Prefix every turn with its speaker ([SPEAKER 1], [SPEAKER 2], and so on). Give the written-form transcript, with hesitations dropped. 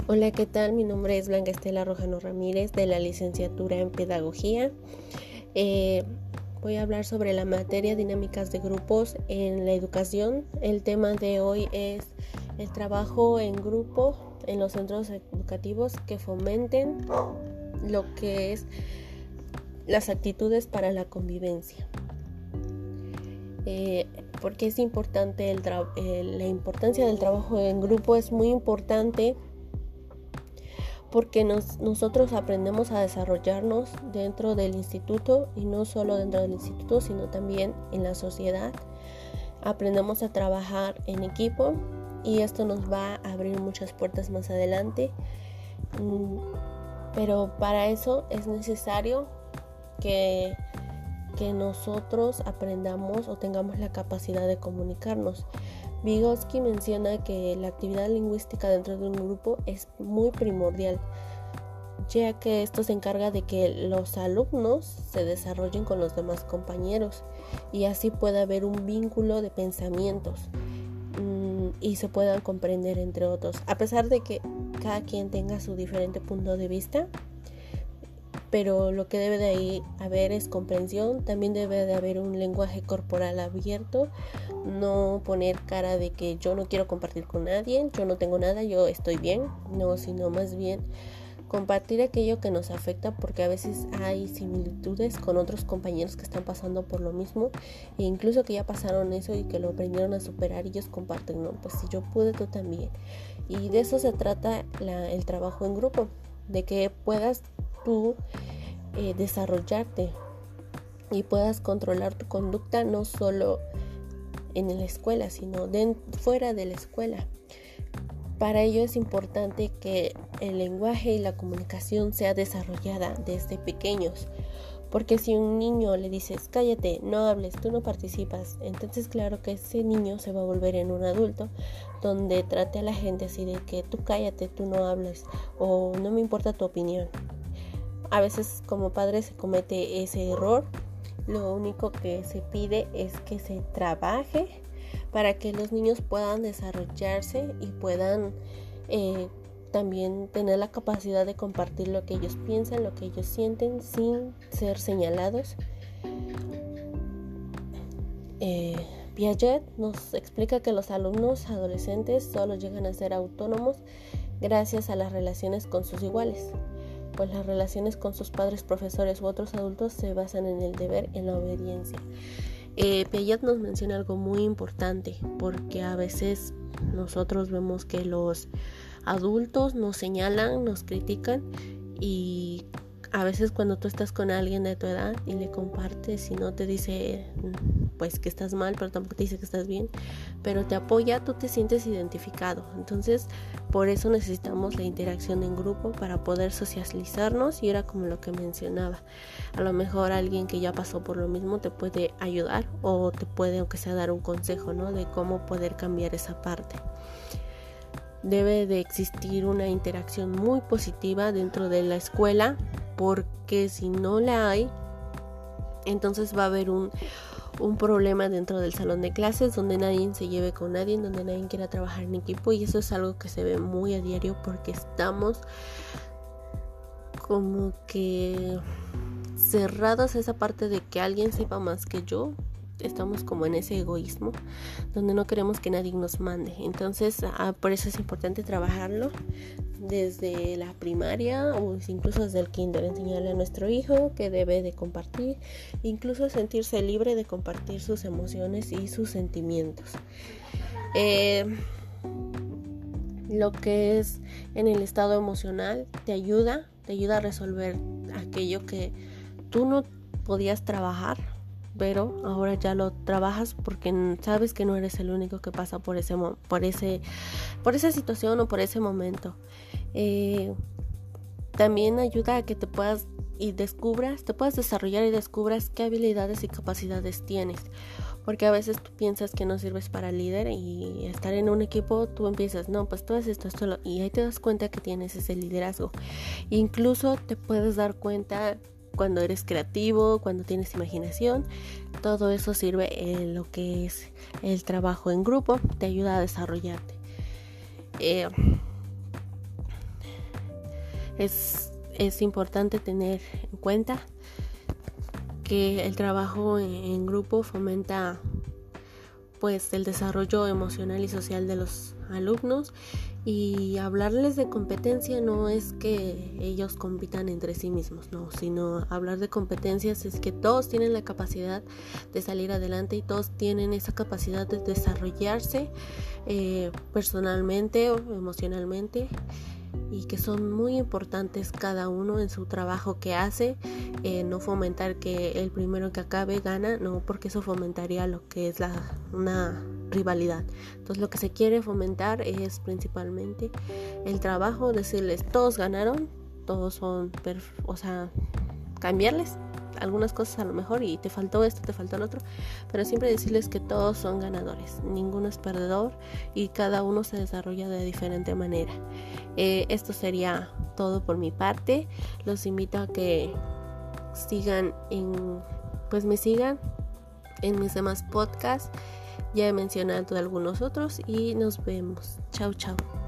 [SPEAKER 1] Hola, ¿qué tal? Mi nombre es Blanca Estela Rojano Ramírez de la licenciatura en Pedagogía. Eh, Voy a hablar sobre la materia dinámicas de grupos en la educación. El tema de hoy es el trabajo en grupo en los centros educativos que fomenten lo que es las actitudes para la convivencia. Porque es importante la importancia del trabajo en grupo es muy importante porque nosotros aprendemos a desarrollarnos dentro del instituto y no solo dentro del instituto, sino también en la sociedad. Aprendemos a trabajar en equipo y esto nos va a abrir muchas puertas más adelante. Pero para eso es necesario que nosotros aprendamos o tengamos la capacidad de comunicarnos. Vygotsky menciona que la actividad lingüística dentro de un grupo es muy primordial, ya que esto se encarga de que los alumnos se desarrollen con los demás compañeros y así pueda haber un vínculo de pensamientos y se puedan comprender entre otros, a pesar de que cada quien tenga su diferente punto de vista. Pero lo que debe de haber es comprensión, también debe de haber un lenguaje corporal abierto, no poner cara de que yo no quiero compartir con nadie, yo no tengo nada, yo estoy bien, no, sino más bien compartir aquello que nos afecta, porque a veces hay similitudes con otros compañeros que están pasando por lo mismo e incluso que ya pasaron eso y que lo aprendieron a superar y ellos comparten, no, pues si yo pude, tú también. Y de eso se trata el trabajo en grupo, de que puedas tú desarrollarte y puedas controlar tu conducta no solo en la escuela, sino fuera de la escuela. Para ello es importante que el lenguaje y la comunicación sea desarrollada desde pequeños, porque si a un niño le dices cállate, no hables, tú no participas, entonces claro que ese niño se va a volver en un adulto donde trate a la gente así de que tú cállate, tú no hables o no me importa tu opinión. A veces como padre se comete ese error. Lo único que se pide es que se trabaje para que los niños puedan desarrollarse y puedan también tener la capacidad de compartir lo que ellos piensan, lo que ellos sienten sin ser señalados. Piaget nos explica que los alumnos adolescentes solo llegan a ser autónomos gracias a las relaciones con sus iguales, pues las relaciones con sus padres, profesores u otros adultos se basan en el deber, en la obediencia. Piaget nos menciona algo muy importante, porque a veces nosotros vemos que los adultos nos señalan, nos critican, y a veces cuando tú estás con alguien de tu edad y le compartes y no te dice pues que estás mal, pero tampoco te dice que estás bien, pero te apoya, tú te sientes identificado. Entonces por eso necesitamos la interacción en grupo para poder socializarnos, y era como lo que mencionaba, a lo mejor alguien que ya pasó por lo mismo te puede ayudar o te puede aunque sea dar un consejo, ¿no?, de cómo poder cambiar esa parte. Debe de existir una interacción muy positiva dentro de la escuela, porque si no la hay, entonces va a haber un problema dentro del salón de clases donde nadie se lleve con nadie, donde nadie quiera trabajar en equipo, y eso es algo que se ve muy a diario porque estamos como que cerrados a esa parte de que alguien sepa más que yo. Estamos como en ese egoísmo donde no queremos que nadie nos mande. Entonces por eso es importante trabajarlo desde la primaria o incluso desde el kinder, enseñarle a nuestro hijo que debe de compartir, incluso sentirse libre de compartir sus emociones y sus sentimientos. Lo que es en el estado emocional te ayuda a resolver aquello que tú no podías trabajar, pero ahora ya lo trabajas porque sabes que no eres el único que pasa por esa situación o por ese momento. También ayuda a que te puedas desarrollar y descubras qué habilidades y capacidades tienes, porque a veces tú piensas que no sirves para líder, y estar en un equipo tú empiezas, no, pues tú haces esto, y ahí te das cuenta que tienes ese liderazgo. Incluso te puedes dar cuenta cuando eres creativo, cuando tienes imaginación. Todo eso sirve en lo que es el trabajo en grupo, te ayuda a desarrollarte. Es importante tener en cuenta que el trabajo en grupo fomenta pues el desarrollo emocional y social de los alumnos, y hablarles de competencia no es que ellos compitan entre sí mismos, no, sino hablar de competencias es que todos tienen la capacidad de salir adelante y todos tienen esa capacidad de desarrollarse personalmente o emocionalmente, y que son muy importantes cada uno en su trabajo que hace. No fomentar que el primero que acabe gana, no, porque eso fomentaría lo que es una rivalidad. Entonces lo que se quiere fomentar es principalmente el trabajo, decirles todos ganaron, todos son cambiarles algunas cosas a lo mejor, y te faltó esto, te faltó el otro, pero siempre decirles que todos son ganadores, ninguno es perdedor y cada uno se desarrolla de diferente manera. Esto sería todo por mi parte. Los invito a que me sigan en mis demás podcasts. Ya he mencionado algunos otros y nos vemos. Chau, chau.